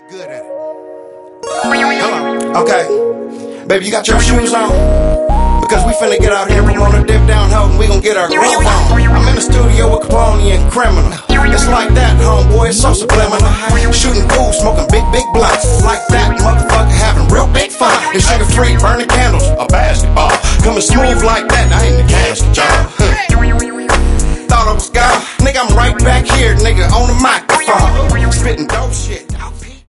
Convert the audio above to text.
good at it. Hello. Okay. Baby, you got your shoes on? Because we finna get out here and promote a dip down hoe and we gon' get our groove on. I'm in the studio with Capone and Criminal. It's like that, homeboy, it's so subliminal. Shooting cool, smoking